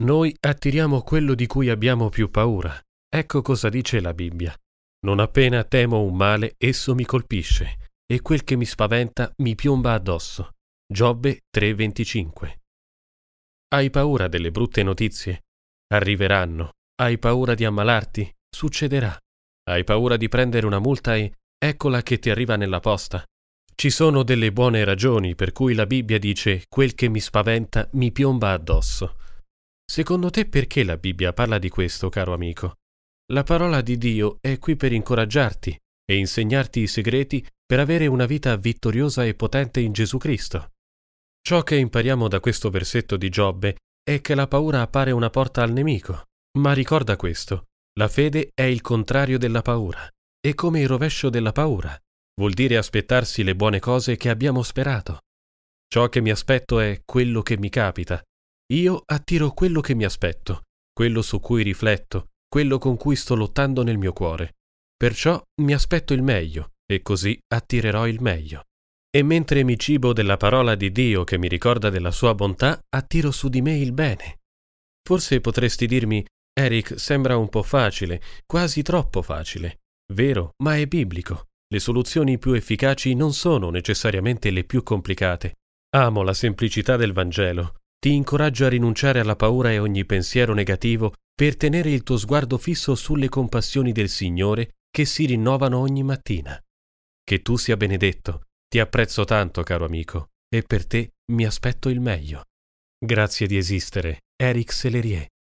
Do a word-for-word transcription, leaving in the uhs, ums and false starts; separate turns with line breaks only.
Noi attiriamo quello di cui abbiamo più paura. Ecco cosa dice la Bibbia. Non appena temo un male, esso mi colpisce, e quel che mi spaventa mi piomba addosso. Giobbe tre venticinque. Hai paura delle brutte notizie? Arriveranno. Hai paura di ammalarti? Succederà. Hai paura di prendere una multa e eccola che ti arriva nella posta? Ci sono delle buone ragioni per cui la Bibbia dice quel che mi spaventa mi piomba addosso. Secondo te perché la Bibbia parla di questo, caro amico? La parola di Dio è qui per incoraggiarti e insegnarti i segreti per avere una vita vittoriosa e potente in Gesù Cristo. Ciò che impariamo da questo versetto di Giobbe è che la paura appare una porta al nemico, ma ricorda questo, la fede è il contrario della paura, è come il rovescio della paura, vuol dire aspettarsi le buone cose che abbiamo sperato. Ciò che mi aspetto è quello che mi capita. Io attiro quello che mi aspetto, quello su cui rifletto, quello con cui sto lottando nel mio cuore. Perciò mi aspetto il meglio e così attirerò il meglio. E mentre mi cibo della parola di Dio che mi ricorda della sua bontà, attiro su di me il bene. Forse potresti dirmi, Eric, sembra un po' facile, quasi troppo facile. Vero, ma è biblico. Le soluzioni più efficaci non sono necessariamente le più complicate. Amo la semplicità del Vangelo. Ti incoraggio a rinunciare alla paura e ogni pensiero negativo per tenere il tuo sguardo fisso sulle compassioni del Signore che si rinnovano ogni mattina. Che tu sia benedetto. Ti apprezzo tanto, caro amico, e per te mi aspetto il meglio. Grazie di esistere, Eric Sellerier.